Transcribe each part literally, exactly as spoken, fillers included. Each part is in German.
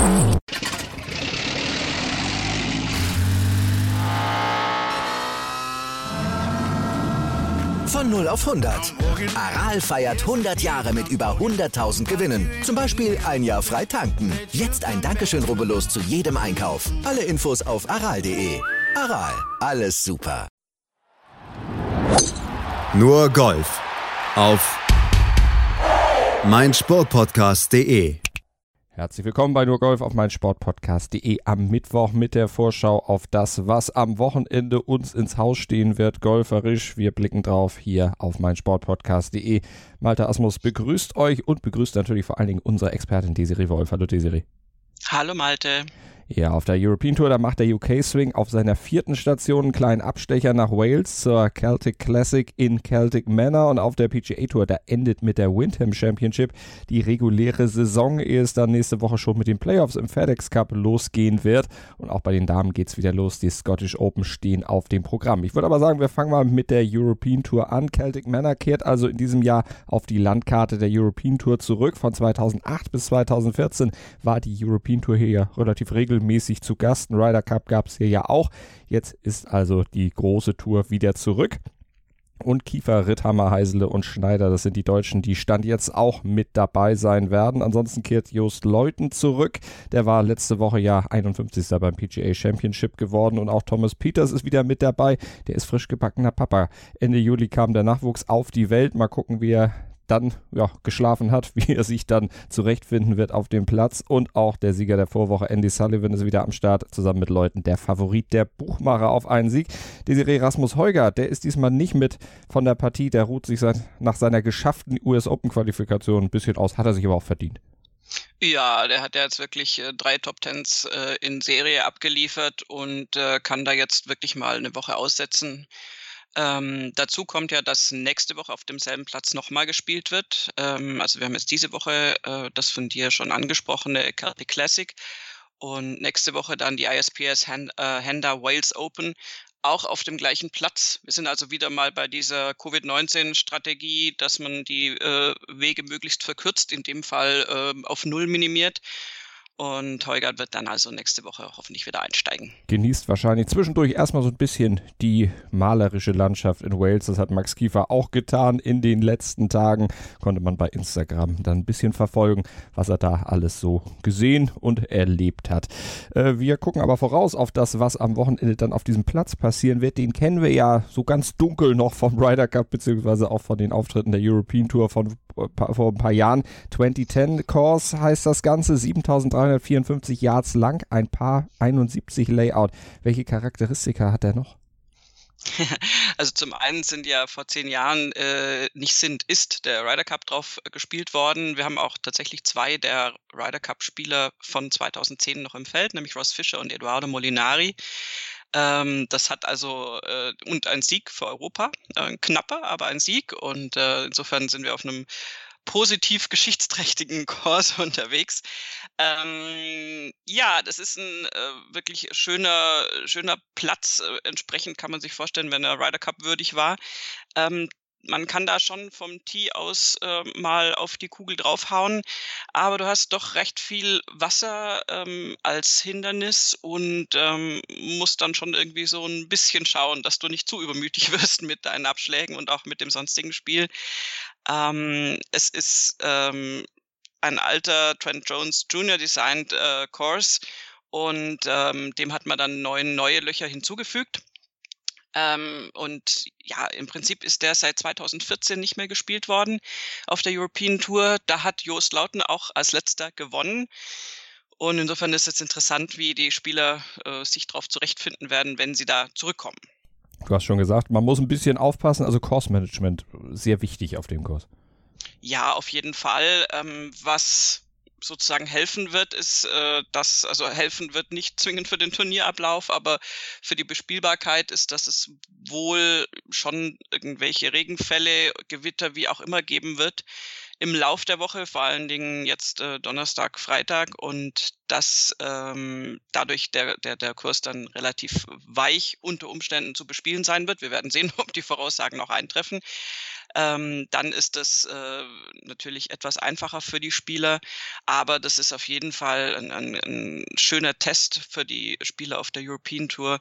Von null auf hundert. Aral feiert hundert Jahre mit über hunderttausend Gewinnen. Zum Beispiel ein Jahr frei tanken. Jetzt ein Dankeschön, rubbellos zu jedem Einkauf. Alle Infos auf aral punkt de. Aral, alles super. Nur Golf auf meinsportpodcast punkt de. Herzlich willkommen bei Nur Golf auf meinsportpodcast punkt de am Mittwoch mit der Vorschau auf das, was am Wochenende uns ins Haus stehen wird, golferisch. Wir blicken drauf hier auf meinsportpodcast punkt de. Malte Asmus begrüßt euch und begrüßt natürlich vor allen Dingen unsere Expertin Desiree Wolf. Hallo Desiree. Hallo Malte. Ja, auf der European Tour, da macht der U K-Swing auf seiner vierten Station einen kleinen Abstecher nach Wales zur Celtic Classic in Celtic Manor, und auf der P G A Tour, da endet mit der Wyndham Championship die reguläre Saison, ehe es dann nächste Woche schon mit den Playoffs im FedEx Cup losgehen wird, und auch bei den Damen geht's wieder los, die Scottish Open stehen auf dem Programm. Ich würde aber sagen, wir fangen mal mit der European Tour an. Celtic Manor kehrt also in diesem Jahr auf die Landkarte der European Tour zurück. Von zweitausendacht bis zweitausendvierzehn war die European Tour hier ja relativ regelmäßig mäßig zu Gast. Ein Ryder Cup gab es hier ja auch. Jetzt ist also die große Tour wieder zurück. Und Kiefer, Ritthammer, Heisele und Schneider, das sind die Deutschen, die Stand jetzt auch mit dabei sein werden. Ansonsten kehrt Joost Luiten zurück. Der war letzte Woche ja einundfünfzigster beim P G A Championship geworden. Und auch Thomas Pieters ist wieder mit dabei. Der ist frisch gebackener Papa. Ende Juli kam der Nachwuchs auf die Welt. Mal gucken, wie er dann ja, geschlafen hat, wie er sich dann zurechtfinden wird auf dem Platz. Und auch der Sieger der Vorwoche, Andy Sullivan, ist wieder am Start, zusammen mit Leuten der Favorit, der Buchmacher auf einen Sieg. Desiree Rasmus Heuger, der ist diesmal nicht mit von der Partie, der ruht sich seit, nach seiner geschafften U S Open Qualifikation ein bisschen aus, hat er sich aber auch verdient. Ja, der hat ja jetzt wirklich äh, drei Top Tens äh, in Serie abgeliefert und äh, kann da jetzt wirklich mal eine Woche aussetzen. Ähm, dazu kommt ja, dass nächste Woche auf demselben Platz nochmal gespielt wird. Ähm, also wir haben jetzt diese Woche äh, das von dir schon angesprochene Celtic Classic und nächste Woche dann die I S P S Hand, äh, Handa Wales Open, auch auf dem gleichen Platz. Wir sind also wieder mal bei dieser Covid neunzehn Strategie, dass man die äh, Wege möglichst verkürzt, in dem Fall äh, auf Null minimiert. Und Heuger wird dann also nächste Woche hoffentlich wieder einsteigen. Genießt wahrscheinlich zwischendurch erstmal so ein bisschen die malerische Landschaft in Wales. Das hat Max Kiefer auch getan in den letzten Tagen. Konnte man bei Instagram dann ein bisschen verfolgen, was er da alles so gesehen und erlebt hat. Äh, wir gucken aber voraus auf das, was am Wochenende dann auf diesem Platz passieren wird. Den kennen wir ja so ganz dunkel noch vom Ryder Cup, beziehungsweise auch von den Auftritten der European Tour von vor ein paar Jahren. zwanzig zehn Course heißt das Ganze, siebentausenddreihundertvierundfünfzig Yards lang, ein Paar einundsiebzig Layout. Welche Charakteristika hat er noch? Also zum einen sind ja vor zehn Jahren äh, nicht sind, ist der Ryder Cup drauf äh, gespielt worden. Wir haben auch tatsächlich zwei der Ryder Cup Spieler von zweitausendzehn noch im Feld, nämlich Ross Fisher und Edoardo Molinari. Ähm, das hat also, äh, und ein Sieg für Europa, äh, ein knapper, aber ein Sieg, und äh, insofern sind wir auf einem positiv geschichtsträchtigen Kurs unterwegs. Ähm, ja, das ist ein äh, wirklich schöner, schöner Platz. Äh, entsprechend kann man sich vorstellen, wenn er Ryder Cup würdig war. Ähm, man kann da schon vom Tee aus äh, mal auf die Kugel draufhauen, aber du hast doch recht viel Wasser ähm, als Hindernis und ähm, musst dann schon irgendwie so ein bisschen schauen, dass du nicht zu übermütig wirst mit deinen Abschlägen und auch mit dem sonstigen Spiel. Ähm, es ist ähm, ein alter Trent Jones Junior designed äh, Course, und ähm, dem hat man dann neun neue Löcher hinzugefügt. Ähm, und ja, im Prinzip ist der seit zweitausendvierzehn nicht mehr gespielt worden auf der European Tour. Da hat Joost Luiten auch als letzter gewonnen. Und insofern ist es interessant, wie die Spieler äh, sich darauf zurechtfinden werden, wenn sie da zurückkommen. Du hast schon gesagt, man muss ein bisschen aufpassen, also Course-Management sehr wichtig auf dem Kurs. Ja, auf jeden Fall. Ähm, was sozusagen helfen wird, ist, äh, dass, also helfen wird nicht zwingend für den Turnierablauf, aber für die Bespielbarkeit ist, dass es wohl schon irgendwelche Regenfälle, Gewitter, wie auch immer geben wird im Lauf der Woche, vor allen Dingen jetzt äh, Donnerstag, Freitag, und dass ähm, dadurch der, der, der Kurs dann relativ weich unter Umständen zu bespielen sein wird. Wir werden sehen, ob die Voraussagen noch eintreffen. ähm, dann ist das äh, natürlich etwas einfacher für die Spieler. Aber das ist auf jeden Fall ein, ein, ein schöner Test für die Spieler auf der European Tour.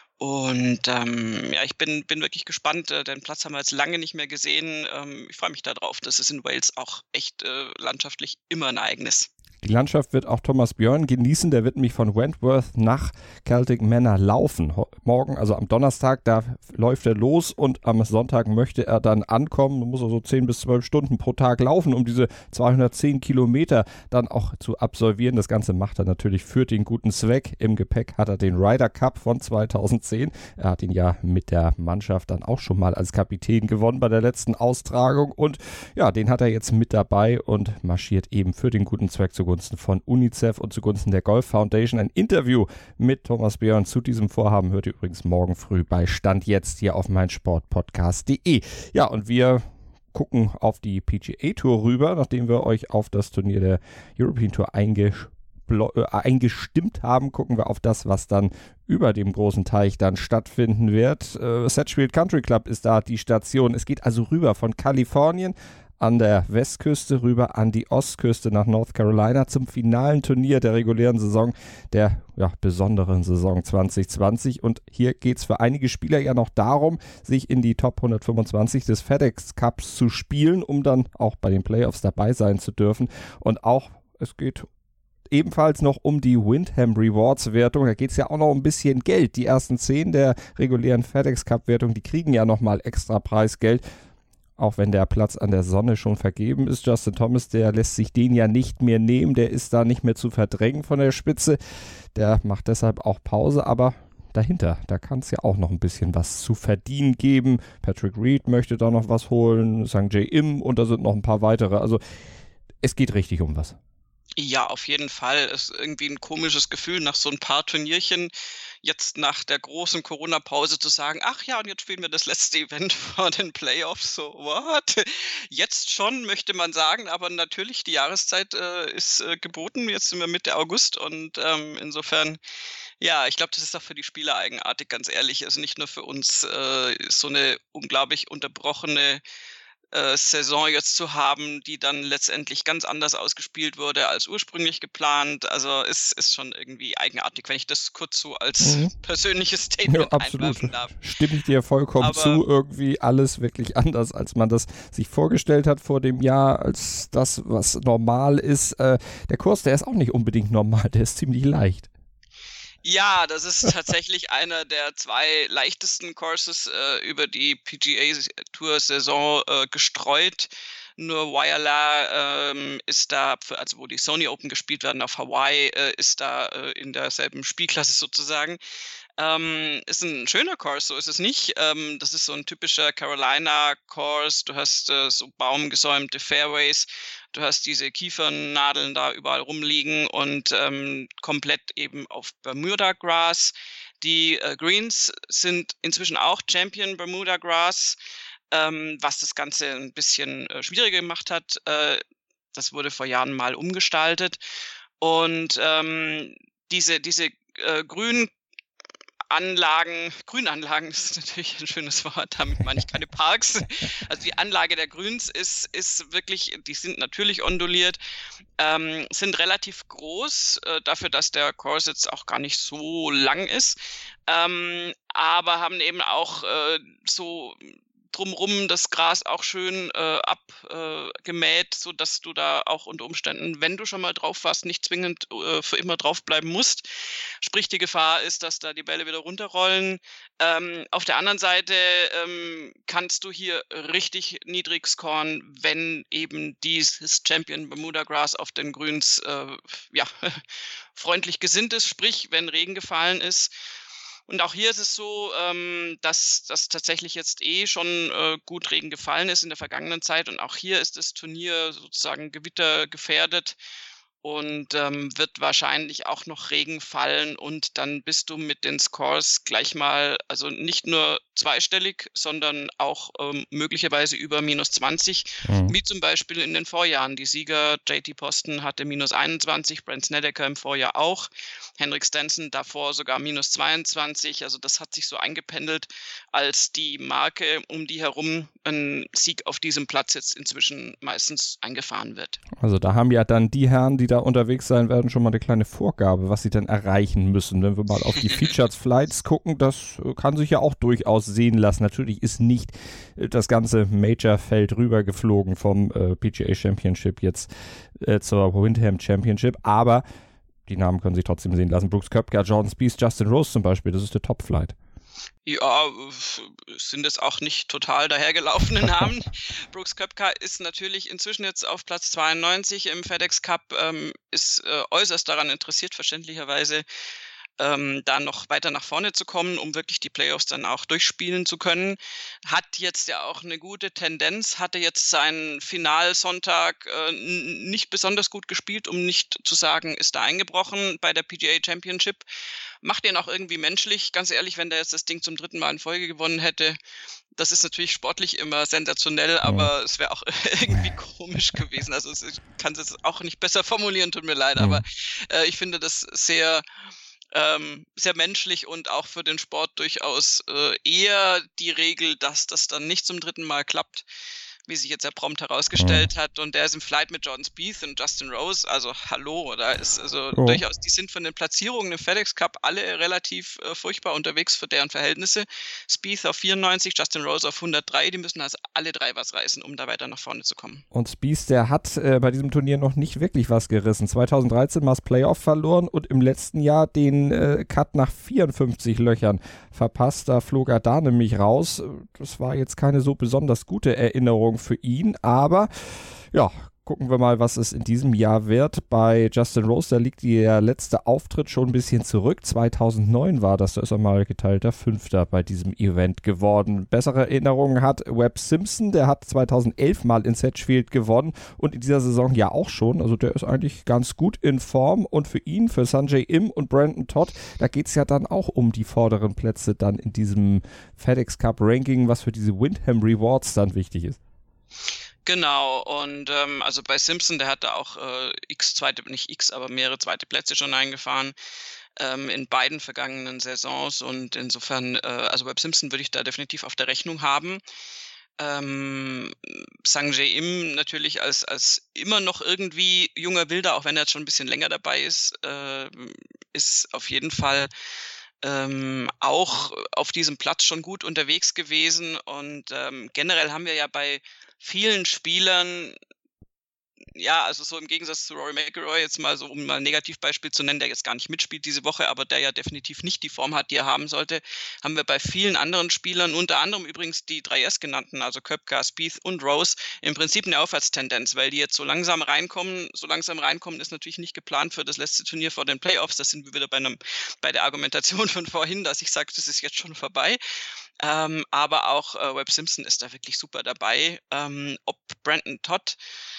Und ähm, ja, ich bin, bin wirklich gespannt. Äh, den Platz haben wir jetzt lange nicht mehr gesehen. Ähm, ich freue mich darauf. Das ist in Wales auch echt äh, landschaftlich immer ein Ereignis. Die Landschaft wird auch Thomas Björn genießen. Der wird nämlich von Wentworth nach Celtic Manor laufen. Morgen, also am Donnerstag, da läuft er los und am Sonntag möchte er dann ankommen. Man muss also zehn bis zwölf Stunden pro Tag laufen, um diese zweihundertzehn Kilometer dann auch zu absolvieren. Das Ganze macht er natürlich für den guten Zweck. Im Gepäck hat er den Ryder Cup von zweitausendzehn. Er hat ihn ja mit der Mannschaft dann auch schon mal als Kapitän gewonnen bei der letzten Austragung. Und ja, den hat er jetzt mit dabei und marschiert eben für den guten Zweck zugunsten von UNICEF und zugunsten der Golf Foundation. Ein Interview mit Thomas Björn zu diesem Vorhaben hört ihr übrigens morgen früh bei Stand jetzt hier auf meinsportpodcast punkt de. Ja, und wir gucken auf die P G A Tour rüber, nachdem wir euch auf das Turnier der European Tour eingesch- äh, eingestimmt haben, gucken wir auf das, was dann über dem großen Teich dann stattfinden wird. Äh, Sedgefield Country Club ist da die Station. Es geht also rüber von Kalifornien an der Westküste rüber an die Ostküste nach North Carolina zum finalen Turnier der regulären Saison, der ja, besonderen Saison zwanzig zwanzig. Und hier geht es für einige Spieler ja noch darum, sich in die Top hundertfünfundzwanzig des FedEx Cups zu spielen, um dann auch bei den Playoffs dabei sein zu dürfen. Und auch, es geht ebenfalls noch um die Windham Rewards Wertung. Da geht es ja auch noch um ein bisschen Geld. Die ersten zehn der regulären FedEx Cup Wertung, die kriegen ja nochmal extra Preisgeld. Auch wenn der Platz an der Sonne schon vergeben ist. Justin Thomas, der lässt sich den ja nicht mehr nehmen. Der ist da nicht mehr zu verdrängen von der Spitze. Der macht deshalb auch Pause. Aber dahinter, da kann es ja auch noch ein bisschen was zu verdienen geben. Patrick Reed möchte da noch was holen. Sungjae Im und da sind noch ein paar weitere. Also es geht richtig um was. Ja, auf jeden Fall. Ist irgendwie ein komisches Gefühl, nach so ein paar Turnierchen jetzt nach der großen Corona-Pause zu sagen, ach ja, und jetzt spielen wir das letzte Event vor den Playoffs. So, what? Jetzt schon, möchte man sagen, aber natürlich, die Jahreszeit äh, ist äh, geboten. Jetzt sind wir Mitte August und ähm, insofern, ja, ich glaube, das ist auch für die Spieler eigenartig, ganz ehrlich. Also nicht nur für uns äh, so eine unglaublich unterbrochene äh, Saison jetzt zu haben, die dann letztendlich ganz anders ausgespielt wurde als ursprünglich geplant. Also ist, ist schon irgendwie eigenartig, wenn ich das kurz so als mhm. persönliches Statement ja, absolut. einwerfen darf. Stimme ich dir vollkommen Aber zu. Irgendwie alles wirklich anders, als man das sich vorgestellt hat vor dem Jahr, als das, was normal ist. Äh, der Kurs, der ist auch nicht unbedingt normal, der ist ziemlich leicht. Ja, das ist tatsächlich einer der zwei leichtesten Courses äh, über die P G A-Tour-Saison äh, gestreut. Nur Waiala ähm, ist da, für, also wo die Sony Open gespielt werden auf Hawaii, äh, ist da äh, in derselben Spielklasse sozusagen. Ähm, ist ein schöner Course, so ist es nicht. Ähm, das ist so ein typischer Carolina-Course. Du hast äh, so baumgesäumte Fairways. Du hast diese Kiefernadeln da überall rumliegen und ähm, komplett eben auf Bermuda Grass. Die äh, Greens sind inzwischen auch Champion Bermuda Grass, ähm, was das Ganze ein bisschen äh, schwieriger gemacht hat. Äh, das wurde vor Jahren mal umgestaltet. Und ähm, diese, diese äh, grünen Anlagen, Grünanlagen, das ist natürlich ein schönes Wort, damit meine ich keine Parks. Also die Anlage der Grüns ist, ist wirklich, die sind natürlich onduliert, ähm, sind relativ groß, äh, dafür, dass der Course jetzt auch gar nicht so lang ist, ähm, aber haben eben auch äh, so drumrum das Gras auch schön äh, abgemäht, äh, sodass du da auch unter Umständen, wenn du schon mal drauf warst, nicht zwingend äh, für immer draufbleiben musst. Sprich, die Gefahr ist, dass da die Bälle wieder runterrollen. Ähm, auf der anderen Seite ähm, kannst du hier richtig niedrig scoren, wenn eben dieses Champion Bermuda Grass auf den Grüns äh, ja, freundlich gesinnt ist, sprich, wenn Regen gefallen ist. Und auch hier ist es so, ähm, dass, dass tatsächlich jetzt eh schon äh, gut Regen gefallen ist in der vergangenen Zeit. Und auch hier ist das Turnier sozusagen gewittergefährdet. und ähm, wird wahrscheinlich auch noch Regen fallen und dann bist du mit den Scores gleich mal, also nicht nur zweistellig, sondern auch ähm, möglicherweise über minus zwanzig, mhm. wie zum Beispiel in den Vorjahren. Die Sieger J T Poston hatte minus einundzwanzig, Brent Snedeker im Vorjahr auch, Henrik Stenson davor sogar minus zweiundzwanzig, also das hat sich so eingependelt, als die Marke, um die herum ein Sieg auf diesem Platz jetzt inzwischen meistens eingefahren wird. Also da haben ja dann die Herren, die da unterwegs sein werden, schon mal eine kleine Vorgabe, was sie dann erreichen müssen. Wenn wir mal auf die Featured Flights gucken, das kann sich ja auch durchaus sehen lassen. Natürlich ist nicht das ganze Major-Feld rübergeflogen vom äh, P G A Championship jetzt äh, zur Windham Championship, aber die Namen können sich trotzdem sehen lassen. Brooks Koepka, Jordan Spieth, Justin Rose zum Beispiel, das ist der Top-Flight. Ja, sind es auch nicht total dahergelaufene Namen. Brooks Koepka ist natürlich inzwischen jetzt auf Platz zweiundneunzig im FedEx Cup, ähm, ist äh, äußerst daran interessiert, verständlicherweise, ähm, da noch weiter nach vorne zu kommen, um wirklich die Playoffs dann auch durchspielen zu können. Hat jetzt ja auch eine gute Tendenz, hatte jetzt seinen Finalsonntag äh, n- nicht besonders gut gespielt, um nicht zu sagen, ist da eingebrochen bei der P G A Championship. Macht ihn auch irgendwie menschlich, ganz ehrlich, wenn der jetzt das Ding zum dritten Mal in Folge gewonnen hätte. Das ist natürlich sportlich immer sensationell, aber mhm. es wäre auch irgendwie komisch gewesen. Also ich kann es auch nicht besser formulieren, tut mir leid, mhm. aber äh, ich finde das sehr... Ähm, sehr menschlich und auch für den Sport durchaus äh, eher die Regel, dass das dann nicht zum dritten Mal klappt, wie sich jetzt ja prompt herausgestellt mhm. hat. Und der ist im Flight mit Jordan Spieth und Justin Rose. Also hallo, da ist also oh. durchaus, die sind von den Platzierungen im FedEx Cup alle relativ äh, furchtbar unterwegs für deren Verhältnisse. Spieth auf vierundneunzig, Justin Rose auf hundertdrei. Die müssen also alle drei was reißen, um da weiter nach vorne zu kommen. Und Spieth, der hat äh, bei diesem Turnier noch nicht wirklich was gerissen. zweitausenddreizehn mal das Playoff verloren und im letzten Jahr den äh, Cut nach vierundfünfzig Löchern verpasst. Da flog er da nämlich raus. Das war jetzt keine so besonders gute Erinnerung für ihn, aber ja, gucken wir mal, was es in diesem Jahr wird. Bei Justin Rose, da liegt der letzte Auftritt schon ein bisschen zurück. zweitausendneun war das, da ist er mal geteilter Fünfter bei diesem Event geworden. Bessere Erinnerungen hat Webb Simpson, der hat zweitausendelf mal in Sedgefield gewonnen und in dieser Saison ja auch schon. Also der ist eigentlich ganz gut in Form und für ihn, für Sanjay Im und Brandon Todd, da geht es ja dann auch um die vorderen Plätze dann in diesem FedEx Cup Ranking, was für diese Windham Rewards dann wichtig ist. Genau, und ähm, also bei Simpson, der hat da auch äh, x zweite, nicht x, aber mehrere zweite Plätze schon eingefahren ähm, in beiden vergangenen Saisons und insofern, äh, also Webb Simpson würde ich da definitiv auf der Rechnung haben. Ähm, Sanjay Im natürlich als, als immer noch irgendwie junger Wilder, auch wenn er jetzt schon ein bisschen länger dabei ist, äh, ist auf jeden Fall ähm, auch auf diesem Platz schon gut unterwegs gewesen und ähm, generell haben wir ja bei vielen Spielern, ja, also so im Gegensatz zu Rory McIlroy, jetzt mal so, um mal ein Negativbeispiel zu nennen, der jetzt gar nicht mitspielt diese Woche, aber der ja definitiv nicht die Form hat, die er haben sollte, haben wir bei vielen anderen Spielern, unter anderem übrigens die drei erstgenannten, also Koepka, Spieth und Rose, im Prinzip eine Aufwärtstendenz, weil die jetzt so langsam reinkommen. So langsam reinkommen ist natürlich nicht geplant für das letzte Turnier vor den Playoffs. Da sind wir wieder bei, einem, bei der Argumentation von vorhin, dass ich sage, das ist jetzt schon vorbei. Ähm, aber auch äh, Webb Simpson ist da wirklich super dabei. Ähm, ob Brandon Todd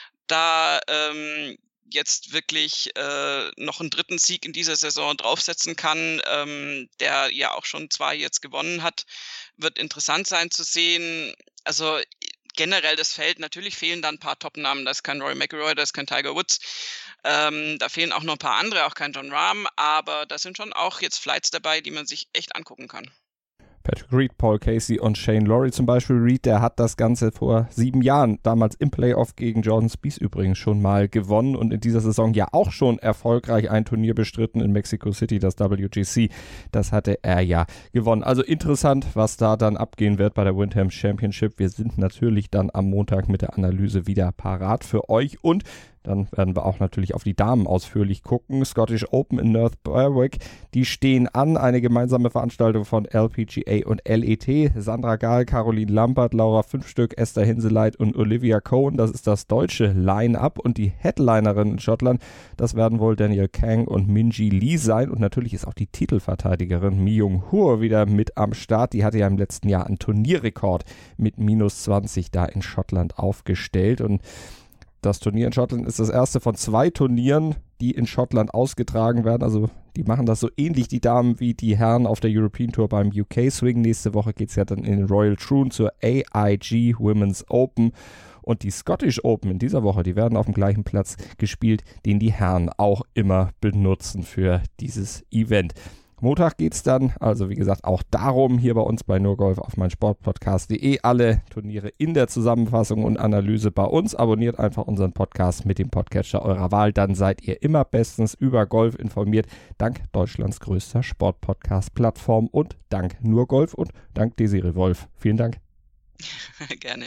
da ähm, jetzt wirklich äh, noch einen dritten Sieg in dieser Saison draufsetzen kann, ähm, der ja auch schon zwei jetzt gewonnen hat, wird interessant sein zu sehen. Also generell das Feld, natürlich fehlen da ein paar Top-Namen, da ist kein Rory McIlroy, da ist kein Tiger Woods, ähm, da fehlen auch noch ein paar andere, auch kein Jon Rahm, aber da sind schon auch jetzt Flights dabei, die man sich echt angucken kann. Patrick Reed, Paul Casey und Shane Lowry zum Beispiel. Reed, der hat das Ganze vor sieben Jahren, damals im Playoff gegen Jordan Spieth übrigens schon mal gewonnen und in dieser Saison ja auch schon erfolgreich ein Turnier bestritten in Mexico City, das W G C. Das hatte er ja gewonnen. Also interessant, was da dann abgehen wird bei der Windham Championship. Wir sind natürlich dann am Montag mit der Analyse wieder parat für euch und dann werden wir auch natürlich auf die Damen ausführlich gucken. Scottish Open in North Berwick, die stehen an. Eine gemeinsame Veranstaltung von L P G A und L E T. Sandra Gahl, Caroline Lampert, Laura Fünfstück, Esther Hinseleit und Olivia Cohn. Das ist das deutsche Line-Up. Und die Headlinerin in Schottland, das werden wohl Danielle Kang und Minjee Lee sein. Und natürlich ist auch die Titelverteidigerin Mi Young Hur wieder mit am Start. Die hatte ja im letzten Jahr einen Turnierrekord mit minus zwanzig da in Schottland aufgestellt. Und das Turnier in Schottland ist das erste von zwei Turnieren die in Schottland ausgetragen werden. Also die machen das so ähnlich, die Damen, wie die Herren auf der European Tour beim U K Swing. Nächste Woche geht es ja dann in den Royal Troon zur A I G Women's Open. Und die Scottish Open in dieser Woche, die werden auf dem gleichen Platz gespielt, den die Herren auch immer benutzen für dieses Event. Montag geht es dann, also wie gesagt, auch darum, hier bei uns bei NurGolf auf meinsportpodcast punkt de alle Turniere in der Zusammenfassung und Analyse bei uns. Abonniert einfach unseren Podcast mit dem Podcatcher eurer Wahl, dann seid ihr immer bestens über Golf informiert, dank Deutschlands größter Sportpodcast-Plattform und dank NurGolf und dank Desiree Wolf. Vielen Dank. Gerne.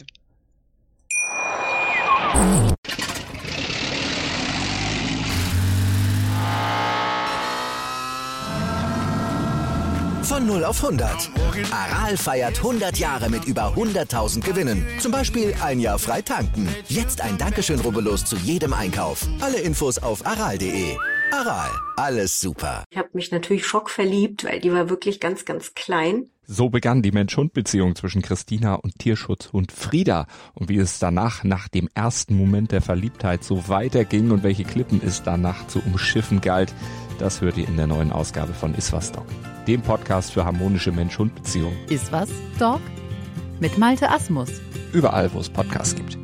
Von null auf hundert. Aral feiert hundert Jahre mit über hunderttausend Gewinnen. Zum Beispiel ein Jahr frei tanken. Jetzt ein Dankeschön, rubbellos zu jedem Einkauf. Alle Infos auf aral punkt de. Aral, alles super. Ich habe mich natürlich schockverliebt, weil die war wirklich ganz, ganz klein. So begann die Mensch-Hund-Beziehung zwischen Christina und Tierschutzhund Frieda. Und wie es danach, nach dem ersten Moment der Verliebtheit, so weiterging und welche Klippen es danach zu umschiffen galt, das hört ihr in der neuen Ausgabe von Iswas Dog, dem Podcast für harmonische Mensch-Hund-Beziehungen. Iswas Dog mit Malte Asmus. Überall, wo es Podcasts gibt.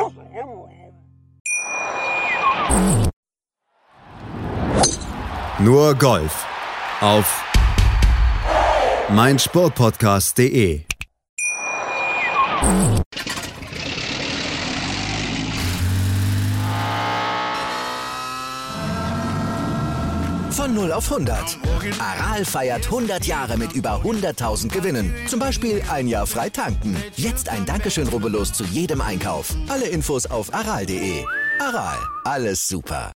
Nur Golf auf meinsportpodcast punkt de. Von null auf hundert. Aral feiert hundert Jahre mit über hunderttausend Gewinnen. Zum Beispiel ein Jahr frei tanken. Jetzt ein Dankeschön, rubbellos zu jedem Einkauf. Alle Infos auf aral punkt de. Aral, alles super.